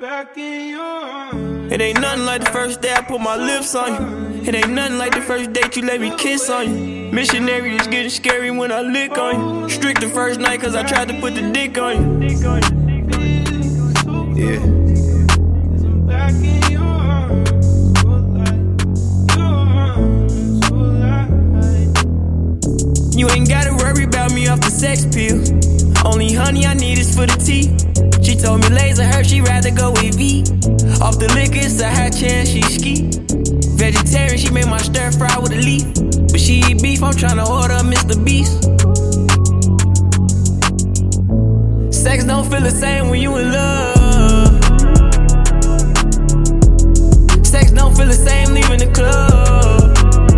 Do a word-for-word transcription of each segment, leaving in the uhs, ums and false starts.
Back in your arms. It ain't nothing like the first day I put my lips on you. It ain't nothing like the first date you let me kiss on you. Missionary is getting scary when I lick on you. Strict the first night cause I tried to put the dick on you. Yeah. Back in your arms. You ain't gotta worry about me off the sex pill. Only honey I need is for the tea. She told me laser her, she rather go with V. Off the liquor, it's a high chance she ski. Vegetarian, she made my stir fry with a leaf. But she eat beef, I'm tryna order Mister Beast. Sex don't feel the same when you in love. Sex don't feel the same leaving the club.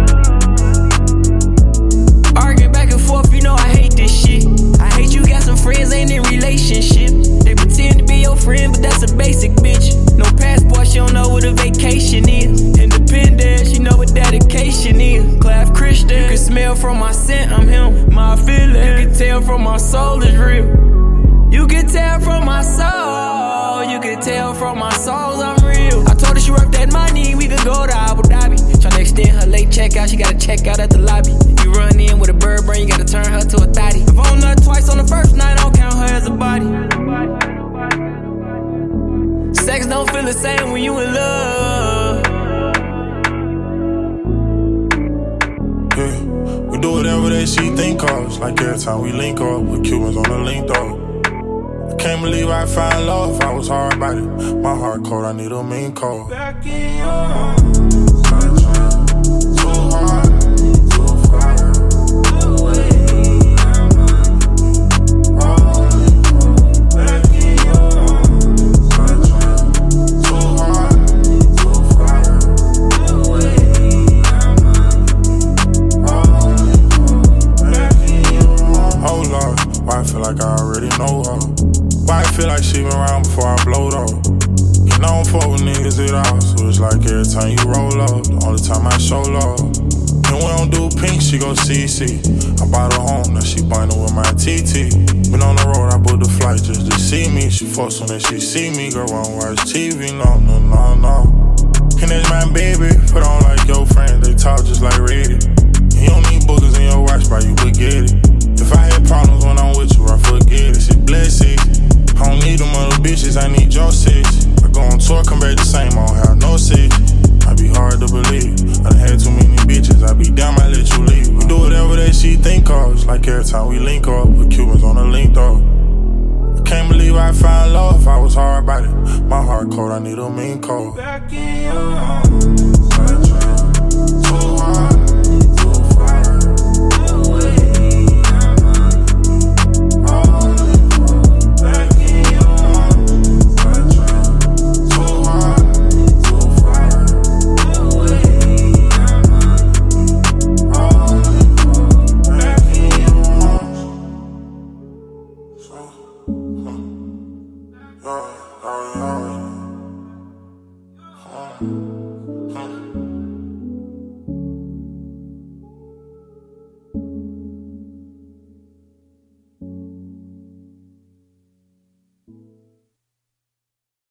Arguing back and forth, you know I hate this shit. I hate you got some friends, ain't in relationships. They pretend to be your friend, but that's a basic bitch. No passport, she don't know what a vacation is. Independent, she know what dedication is. Clap Christian, you can smell from my scent, I'm him. My feeling, you can tell from my soul is real. You can tell from my soul, you can tell from my soul I'm real. I told her she worth that money, we could go to Abu Dhabi. Tryna extend her late checkout, she gotta check out at the lobby. You run in with a bird brain, you gotta turn her to a thotty. If I don't nut twice on the first night, I don't count her as a body. Sex don't feel the same when you in love. Yeah, we do whatever that she think of. Like every time we link up with Cubans on the link though. Can't believe I found love, I was hard about it. My heart cold, I need a mean call. Back in your arms. Too hard, too far away. Back in your arms. Too hard, too far away. Back in your arms. Oh Lord, why I feel like I already know her. Why I feel like she been around before I blowed off. And I don't fuck with niggas at all, so it's like every time you roll up, the only time I show love. And we don't do pink, she go C C. I bought her home, now she binding with my T T. Been on the road, I booked the flight just to see me. She fuck soon as she see me, girl, I don't watch T V, no, no, no, no. And that's my baby, put on like your friend, they talk just like Reddit. You don't need boogers in your watch, but you could get it. If I had problems when I'm with you, I forget it, she blessed. I don't need them other bitches, I need your six. I go on tour, come back the same, I don't have no six. I be hard to believe, I done had too many bitches, I be down, I let you leave. We do whatever that she think of, it's like every time we link up with Cubans on the link though. I can't believe I found love, I was hard about it. My heart cold, I need a mean call. Back in your arms.